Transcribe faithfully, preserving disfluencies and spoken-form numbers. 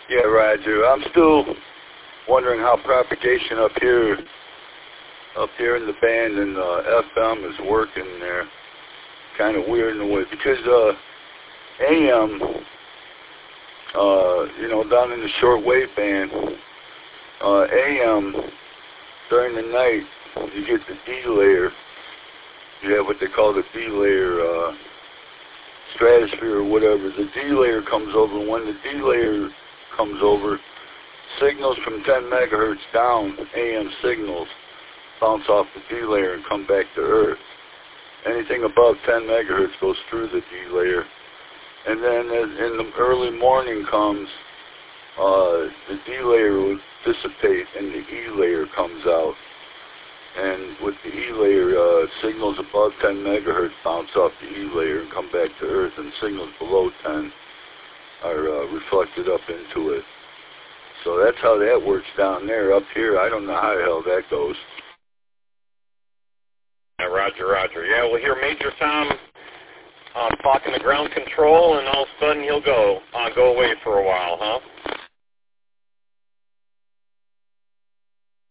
Yeah, Roger. I'm still wondering how propagation up here, up here in the band and uh, F M is working there. Kind of weird in a way because uh, A M, uh, you know, down in the shortwave band, uh, A M during the night you get the D layer. You have what they call the D layer uh, stratosphere or whatever. The D layer comes over, and when the D layer comes over, signals from ten megahertz down, A M signals, bounce off the D layer and come back to Earth. Anything above ten megahertz goes through the D layer. And then as in the early morning comes, uh, the D layer will dissipate and the E layer comes out. And with the E layer, uh, signals above ten megahertz bounce off the E layer and come back to Earth, and signals below ten are uh, reflected up into it. So that's how that works down there. Up here, I don't know how the hell that goes. Yeah, roger, roger. Yeah, we'll hear Major Tom um, talking to ground control, and all of a sudden he'll go uh, go away for a while, huh?